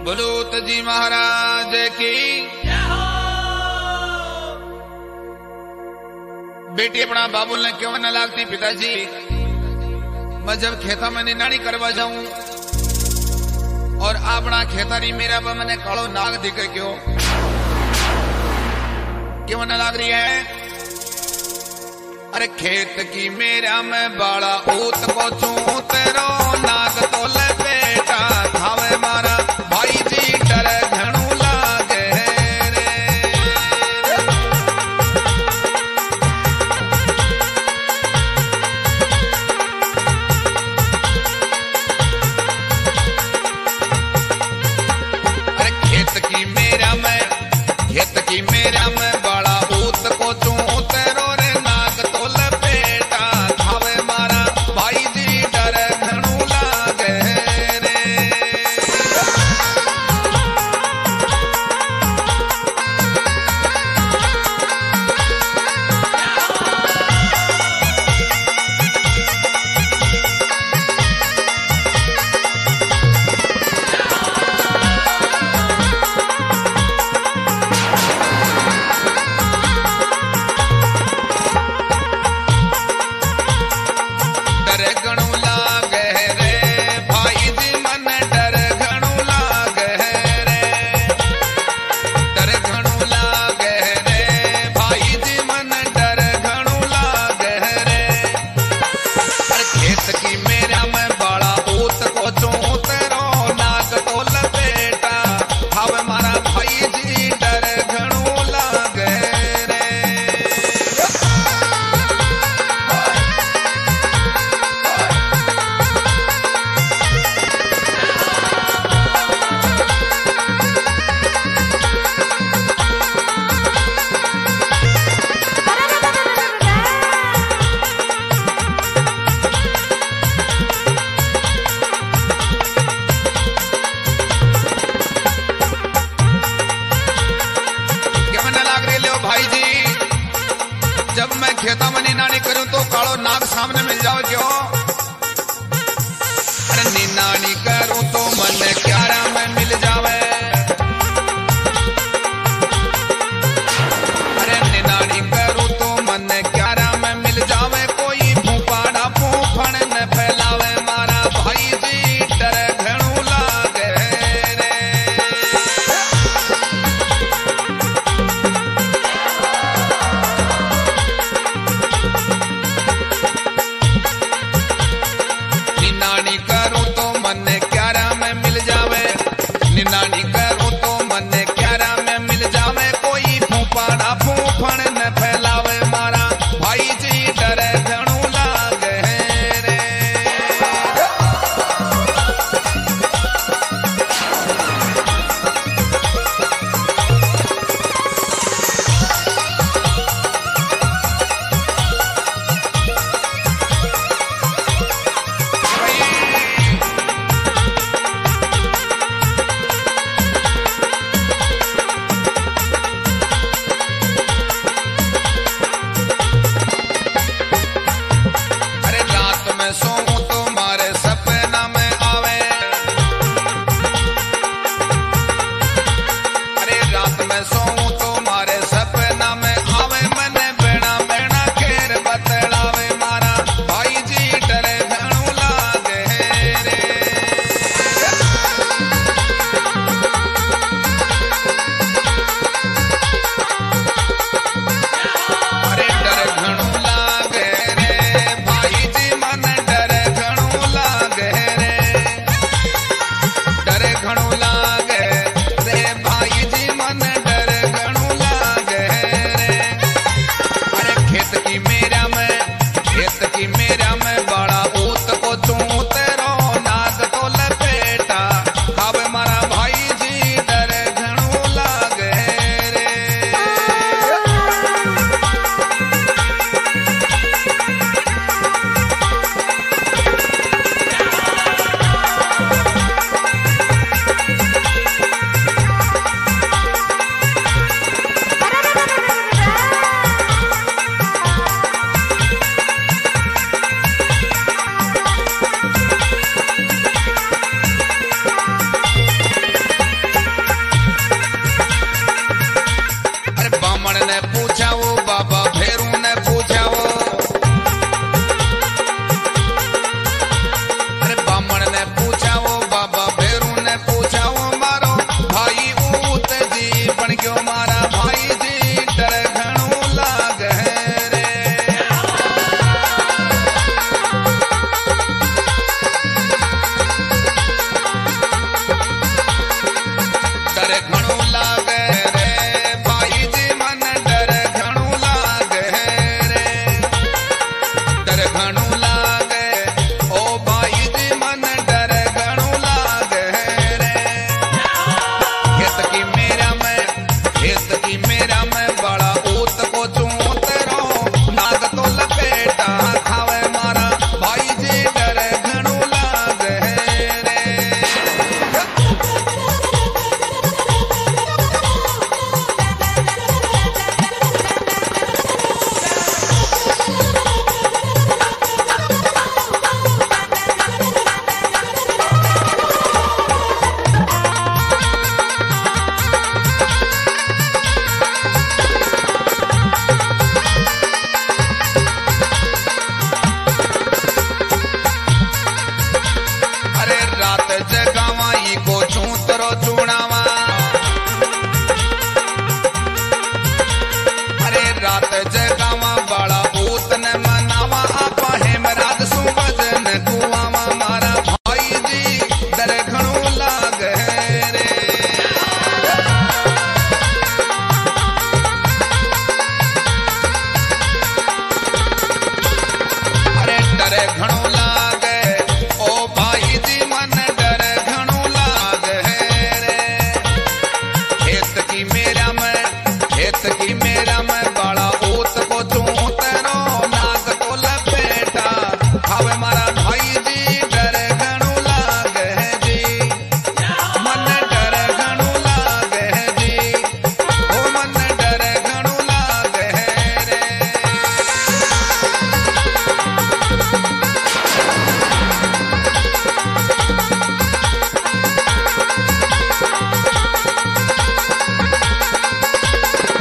बलूत जी महाराज की। बेटी अपना बाबुल ने क्यों न लागती पिताजी, मैं जब खेता में निनाणी करवा जाऊं और अपना खेतारी मेरा पर मैंने कालो नाग दिख क्यों न लाग रही है। अरे खेत की मेरा मैं बाड़ा ऊत पहुंचू तेरो नाग तो ले बेटा खावे मारा भाई जी डर घणू लागे रे। अरे खेत की मेरा मैं बाड़ा ऊत पहुंचू तेरो रे नाग तो ले बेटा खावे मारा भाई जी डर घणू लागे रे। डर घणू लागे रे भाई जी मन डर घणू लागे रे। डर घणू लागे रे भाई जी मन डर घणू लागे रे। अरे खेत की मेरा मैं बाड़ा ऊत को चू तेरो नाग तो लपेटा हावे मारा भाई जी डर घणू लागे रे। क्यों न लाग रही ले भाई जी, जब मैं खेता में निनाणी करूं तो कालो नाग सामने मिल जाओ क्यों। अरे निनाणी करूं तो मन क्यारा में मिल जावे। अरे निनाणी करूं तो मन क्यारा में मिल जावे। कोई फूफाड़ा फूफण न फैलावे